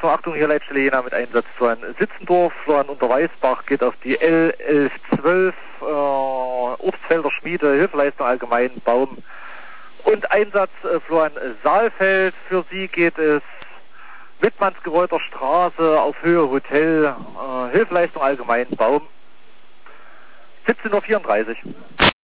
Achtung, Achtung, hier Leitstelle Jena mit Einsatz von Sitzendorf, Florian Unterweisbach geht auf die L1112, Obstfelder Schmiede, Hilfeleistung allgemein, Baum und Einsatz Florian Saalfeld. Für Sie geht es Wittmannsgereuter Straße auf Höhe Hotel, Hilfeleistung allgemein, Baum, 17:34 Uhr.